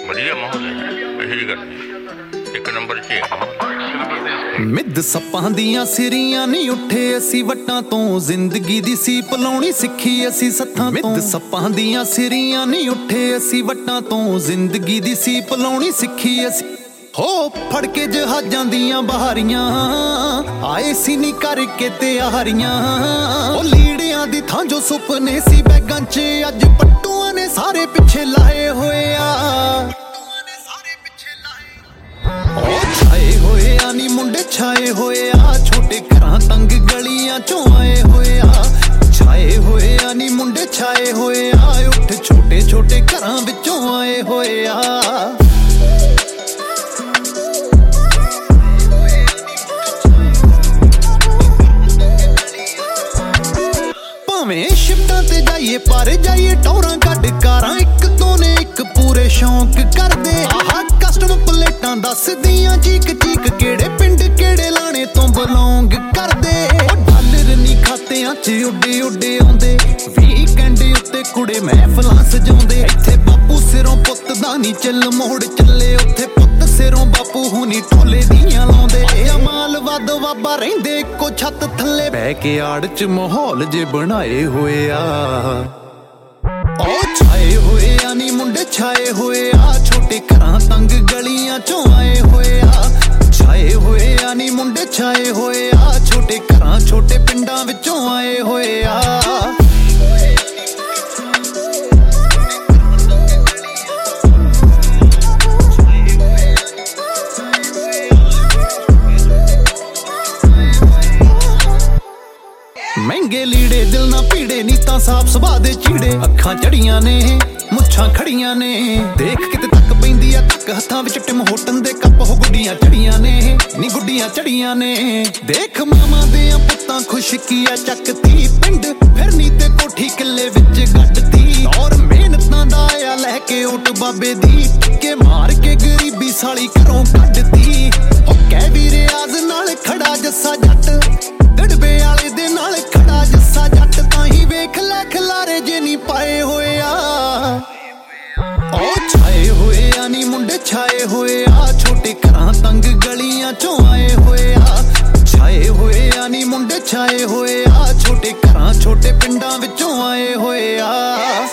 ਵਧੀਆ ਮਾਹੌਲ ਹੈ, ਇਹੋ ਜਿਹੀ ਗੱਲ ਨਹੀਂ, ਇੱਕ ਨੰਬਰ 'ਚ ਹੈ। ਮਿੱਧ ਸੱਪਾਂ ਦੀਆਂ ਸਿਰੀਆਂ ਨਹੀਂ ਉੱਠੇ ਅਸੀਂ ਵੱਟਾਂ ਤੋਂ, ਜ਼ਿੰਦਗੀ ਦੀ ਸੀਪ ਲਾਉਣੀ ਸਿੱਖੀ ਅਸੀਂ ਸੱਥਾਂ ਤੋਂ। ਮਿੱਧ ਸੱਪਾਂ ਦੀਆਂ ਸਿਰੀਆਂ ਨਹੀਂ ਉੱਠੇ ਅਸੀਂ ਵੱਟਾਂ ਤੋਂ, ਜ਼ਿੰਦਗੀ ਦੀ ਸੀਪ ਲਾਉਣੀ ਸਿੱਖੀ ਅਸੀਂ। ਹੋ ਫੜ ਕੇ ਜਹਾਜ਼ਾਂ ਦੀਆਂ ਬਹਾਰੀਆਂ ਆਏ ਸੀ ਨੀ ਕਰਕੇ ਤਿਆਰੀਆਂ, ਉਹ ਲੀੜਿਆਂ ਦੀ ਥਾਂ ਜੋ ਸੁਪਨੇ ਸੀ ਬੈਗਾਂ 'ਚ ਅੱਜ ਪੱਟੂਆਂ ਨੇ ਸਾਰੇ ਪਿੱਛੇ ਲਾਏ ਹੋਏ ਆ। ਉਹ ਛਾਏ ਹੋਏ ਆ ਨੀ ਮੁੰਡੇ ਛਾਏ ਹੋਏ ਆ, ਛੋਟੇ ਘਰਾਂ ਤੰਗ ਗਲੀਆਂ 'ਚੋਂ ਆਏ ਹੋਏ ਆ। ਛਾਏ ਹੋਏ ਆ ਨੀ ਮੁੰਡੇ ਛਾਏ ਹੋਏ ਆ, ਉੱਠ ਛੋਟੇ ਛੋਟੇ ਘਰਾਂ ਵਿੱਚੋਂ ਆਏ ਹੋਏ ਆ। ਭਾਵੇਂ ਸ਼ਿਫਟਾਂ ਤੇ ਜਾਈਏ ਪਰ ਜਾਈਏ ਟੌਰਾਂ ਕੱਢ ਕਾਰਾਂ, ਇੱਕ ਤੋਂ ਨੇ ਇੱਕ ਪੂਰੇ ਸ਼ੌਂਕ ਕਰਦੇ। ਆਹ ਕਸਟਮ ਪਲੇਟਾਂ ਦੱਸਦੀਆਂ ਚੀਕ ਚੀਕ ਕਿਹੜੇ ਪਿੰਡ ਕਿਹੜੇ ਲਾਣੇ ਤੋਂ ਬਿਲੋਂਗ ਕਰਦੇ। ਉਹ ਡਾਲਰ ਨੀ ਖਾਤਿਆਂ 'ਚ ਉੱਡੇ ਉੱਡੇ ਆਉਂਦੇ, ਵੀਕਐਂਡ ਉੱਤੇ ਕੁੜੇ ਮਹਿਫਲਾਂ ਸਜਾਉਂਦੇ। ਇੱਥੇ ਬਾਪੂ ਸਿਰੋਂ ਪੁੱਤ ਦਾ ਨੀ ਚੱਲ ਮੋੜ ਚੱਲੇ, ਉੱਥੇ ਪੁੱਤ ਸਿਰੋਂ ਬਾਪੂ ਹੁਣੀ ਢੋਲੇ ਦੀਆਂ ਲਾਉਂਦੇ। ਮਾਲ ਵੱਧ ਵਾਬਾ ਰਹਿੰਦੇ ਇੱਕੋ ਛੱਤ ਥੱਲੇ ਬਹਿ ਕੇ ਆੜ 'ਚ ਮਾਹੌਲ ਜੇ ਬਣਾਏ ਹੋਏ ਆ। ਉਹ ਛਾਏ ਹੋਏ ਆ ਨੀ ਮੁੰਡੇ ਛਾਏ ਹੋਏ ਆ, ਛੋਟੇ ਘਰਾਂ ਤੰਗ ਗਲੀਆਂ 'ਚੋਂ ਆਏ ਹੋਏ ਆ। ਛਾਏ ਹੋਏ ਆ ਨੀ ਮੁੰਡੇ ਛਾਏ ਹੋਏ ਆ, ਛੋਟੇ ਘਰਾਂ ਛੋਟੇ ਪਿੰਡਾਂ ਵਿੱਚੋਂ ਆਏ ਹੋਏ ਆ। ਮਹਿੰਗੇ ਲੀੜੇ ਦਿਲ ਨਾ ਪੀੜੇ ਨੀ ਤਾਂ ਸਾਫ ਸੁਭਾਅ ਦੇ ਚੀੜੇ, ਅੱਖਾਂ ਚੜੀਆਂ ਨੇ ਮੁੱਛਾਂ ਖੜੀਆਂ ਨੇ। ਦੇਖ ਕਿਤੇ ਤੱਕ ਪੈਂਦੀ ਆ ਤੱਕ ਹੱਥਾਂ ਵਿੱਚ ਟਿਮ ਹੋਟਨ ਦੇ ਕੱਪ, ਉਹ ਗੁੱਡੀਆਂ ਚੜੀਆਂ ਨੇ ਨੀ ਗੁੱਡੀਆਂ ਚੜੀਆਂ ਨੇ। ਦੇਖ ਮਾਵਾਂ ਦੇ ਪੁੱਤਾਂ ਖੁਸ਼ਕੀਆਂ ਚੱਕਤੀ, ਪਿੰਡ ਫਿਰਨੀ ਤੇ ਕੋਠੀ ਕਿੱਲੇ ਵਿੱਚ ਗੱਡਤੀ। ਔਰ ਮਿਹਨਤਾਂ ਦਾ ਆ ਲੈ ਕੇ ਓਟ ਬਾਬੇ ਦੀ, ਟਿੱਕੇ ਮਾਰ ਕੇ ਗਰੀਬੀ ਸਾਲੀ ਘਰੋਂ ਕੱਢਤੀ। ਉਹ ਕਹਿ ਵੀ ਰਿਆਜ਼ ਨਾਲ ਖੜਾ ਜੱਸਾ ਜੱਟ, ਡੜਬੇ ਵਾਲੇ ਦੇ ਨਾਲ ਖੜਾ ਜੱਸਾ ਜੱਟ, ਤਾਂ ਹੀ ਵੇਖ ਲੈ ਖਲਾਰੇ ਜੇ ਨੀ ਪਾਏ ਹੋਏ ਆ। ਉਹ ਛਾਏ ਹੋਏ ਆ ਨੀ ਮੁੰਡੇ ਛਾਏ ਹੋਏ ਆ, ਛੋਟੇ ਘਰਾਂ ਤੰਗ ਗਲੀਆਂ 'ਚੋਂ ਆਏ ਹੋਏ ਆ। ਛਾਏ ਹੋਏ ਆ ਨੀ ਮੁੰਡੇ ਛਾਏ ਹੋਏ ਆ, ਛੋਟੇ ਘਰਾਂ ਛੋਟੇ ਪਿੰਡਾਂ ਵਿੱਚੋਂ ਆਏ ਹੋਏ ਆ।